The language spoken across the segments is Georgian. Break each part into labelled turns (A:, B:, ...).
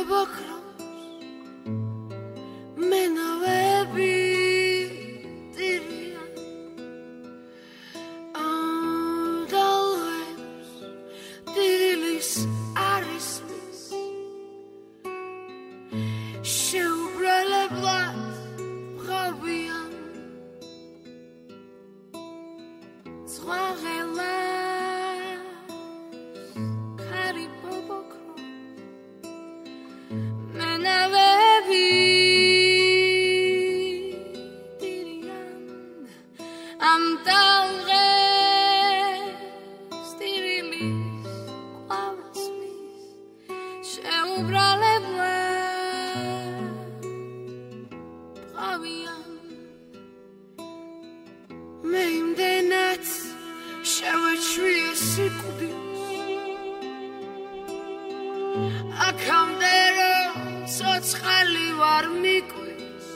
A: ბობოქროს მენავები დირიან დალვებს დილის არისმის შეუბრალებლად მღავიან ზღვაღელა ქარი ბობოქროს მენავები დირიან ამ დალღებს დილის ყვავსმის შეუბრალებლად მღავიან მე იმდენად შევეჩვიე სიკვდილს აქამდე რომ ცოცხალი ვარ მიკვის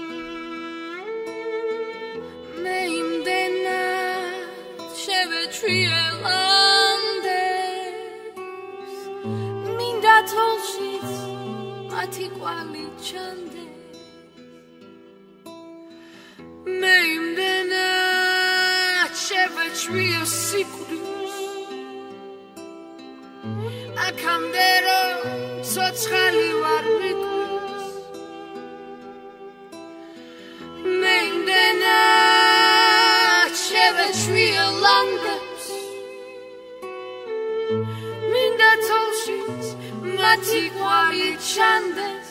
A: მე იმდენად შევეჩვიე ლანდებს მინდა თოლშიც მათი კვალი ჩანდეს მე იმდენად შევეჩვიე სიკვდილს აქამდე რომ ცოცხალი ვარ მიკვის მე იმდენად შევეჩვიე ლანდებს მინდა თოლშიც მათი კვალი ჩანდეს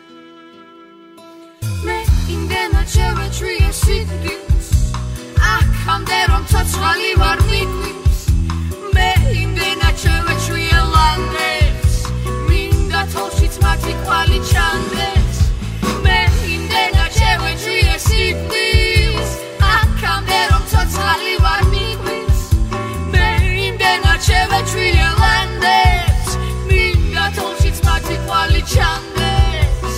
A: მე იმდენად შევეჩვიე სიკვდილს აქამდე რომ ცოცხალი ვარ მიკვის მე იმდენად შევეჩვიე ლანდებს მინდა თოლშიც მათი კვალი ჩანდეს მე იმდენად შევეჩვიე სიკვდილს აქამდე რომ ცოცხალი ვარ მიკვის მე იმდენად შევეჩვიე ლანდებს მინდა თოლშიც მათი კვალი ჩანდეს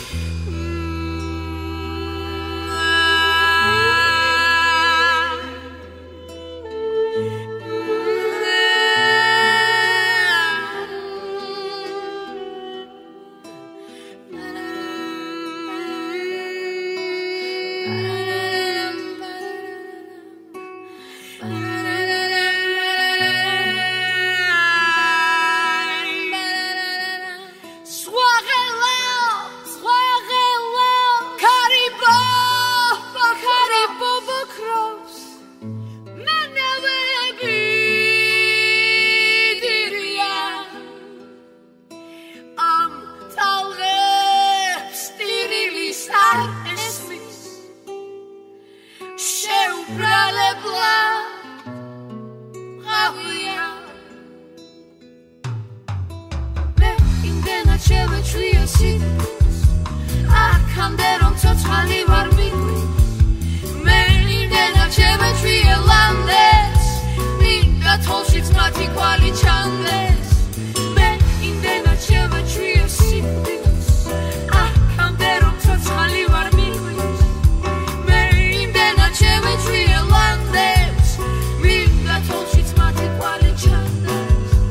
A: შევეჩვიე სიკვდილს აქამდე რომ ცოცხალი ვარ მიკვის მე იმდენად შევეჩვიე ლანდებს მინდა თოლშიც მათი კვალი ჩანდეს მე იმდენად შევეჩვიე სიკვდილს აქამდე რომ ცოცხალი ვარ მიკვის მე იმდენად შევეჩვიე ლანდებს მინდა თოლშიც მათი კვალი ჩანდეს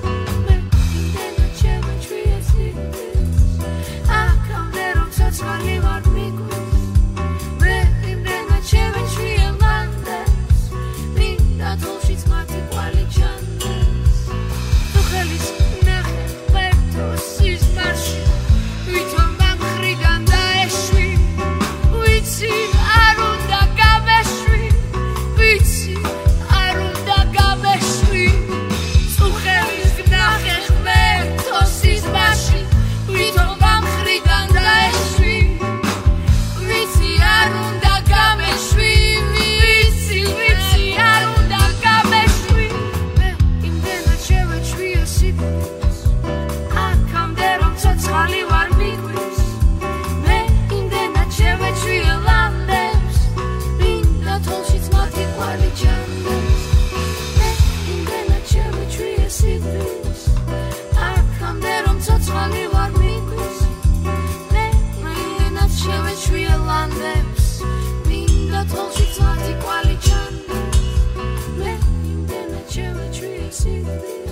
A: ცოცხალი ვარ მიკვის მე იმდენად შევეჩვიე ლანდებს მინდა თოლშიც მათი კვალი ჩანდეს თუ ხელის ნახე ვერთო სიზმარში ვითომ მხრიდან დაეშვი ვიცი არ უნდა გამეშვი ვიცი არ უნდა გამეშვი თუ ხელის ნახე ვერთო სიზმარში ვითომ მხრიდან დაეშვი არ უნდა გამეშვი ვიცი არ უნდა გამეშვი მე იმდენად შევეჩვიე სიკვდილს აქამდე რომ ცოცხალი ვარ მიკვის მე იმდენად შევეჩვიე ლანდებს მინდა თოლშიც მათი კვალი ჩანდეს მე იმდენად შევეჩვიე სიკვდილს აქამდე რომ ცოცხალი ვარ მიკვის მე იმდენად შევეჩვიე ლანდებს მინდა თოლშიც მათი კვალი ჩანდეს მე იმდენად შევეჩვიე სიკვდილს